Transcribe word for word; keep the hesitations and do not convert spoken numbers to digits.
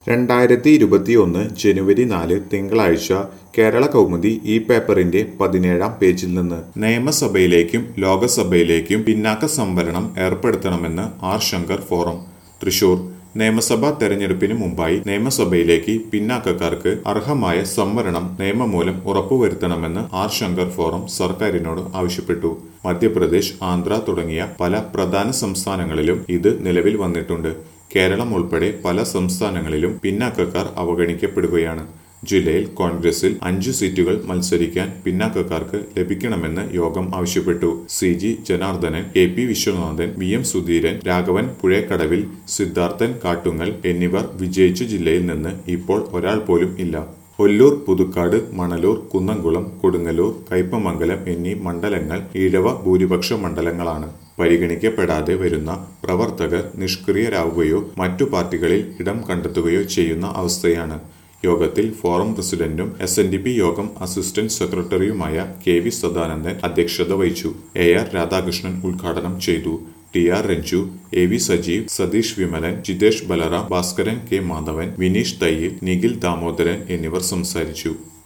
രണ്ടായിരത്തി ഇരുപത്തിയൊന്ന് ജനുവരി നാല് തിങ്കളാഴ്ച കേരള കൗമുദി ഈ പേപ്പറിന്റെ പതിനേഴാം പേജിൽ നിന്ന് നിയമസഭയിലേക്കും ലോകസഭയിലേക്കും പിന്നാക്ക സംവരണം ഏർപ്പെടുത്തണമെന്ന് ആർ ശങ്കർ ഫോറം. തൃശൂർ നിയമസഭാ തെരഞ്ഞെടുപ്പിന് മുമ്പായി നിയമസഭയിലേക്ക് പിന്നാക്കക്കാർക്ക് അർഹമായ സംവരണം നിയമമൂലം ഉറപ്പുവരുത്തണമെന്ന് ആർ ശങ്കർ ഫോറം സർക്കാരിനോട് ആവശ്യപ്പെട്ടു. മധ്യപ്രദേശ്, ആന്ധ്ര തുടങ്ങിയ പല പ്രധാന സംസ്ഥാനങ്ങളിലും ഇത് നിലവിൽ വന്നിട്ടുണ്ട്. കേരളം ഉൾപ്പെടെ പല സംസ്ഥാനങ്ങളിലും പിന്നാക്കക്കാർ അവഗണിക്കപ്പെടുകയാണ്. ജില്ലയിൽ കോൺഗ്രസിൽ അഞ്ചു സീറ്റുകൾ മത്സരിക്കാൻ പിന്നാക്കക്കാർക്ക് ലഭിക്കണമെന്ന് യോഗം ആവശ്യപ്പെട്ടു. C G Janardhanan, K P Viswanathan, V M Sudheeran, Raghavan Puzhekkadavil, Siddharthan Kattungal എന്നിവർ വിജയിച്ച ജില്ലയിൽ നിന്ന് ഇപ്പോൾ ഒരാൾ പോലും ഇല്ല. ഒല്ലൂർ, പുതുക്കാട്, മണലൂർ, കുന്നംകുളം, കൊടുങ്ങല്ലൂർ, കയ്പമംഗലം എന്നീ മണ്ഡലങ്ങൾ ഈഴവ ഭൂരിപക്ഷ മണ്ഡലങ്ങളാണ്. പരിഗണിക്കപ്പെടാതെ വരുന്ന പ്രവർത്തകർ നിഷ്ക്രിയരാകുകയോ മറ്റു പാർട്ടികളിൽ ഇടം കണ്ടെത്തുകയോ ചെയ്യുന്ന അവസ്ഥയാണ്. യോഗത്തിൽ ഫോറം പ്രസിഡന്റും എസ് എൻ ഡി പി യോഗം അസിസ്റ്റന്റ് സെക്രട്ടറിയുമായ കെ വി സദാനന്ദൻ അധ്യക്ഷത വഹിച്ചു. എ ആർ രാധാകൃഷ്ണൻ ഉദ്ഘാടനം ചെയ്തു. T R Ranju, A V Sajeev, Satheesh Vimalan, Jithesh Balaram, Bhaskaran K Madhavan, Vineesh Thayyil, Nikhil Damodaran എന്നിവർ സംസാരിച്ചു.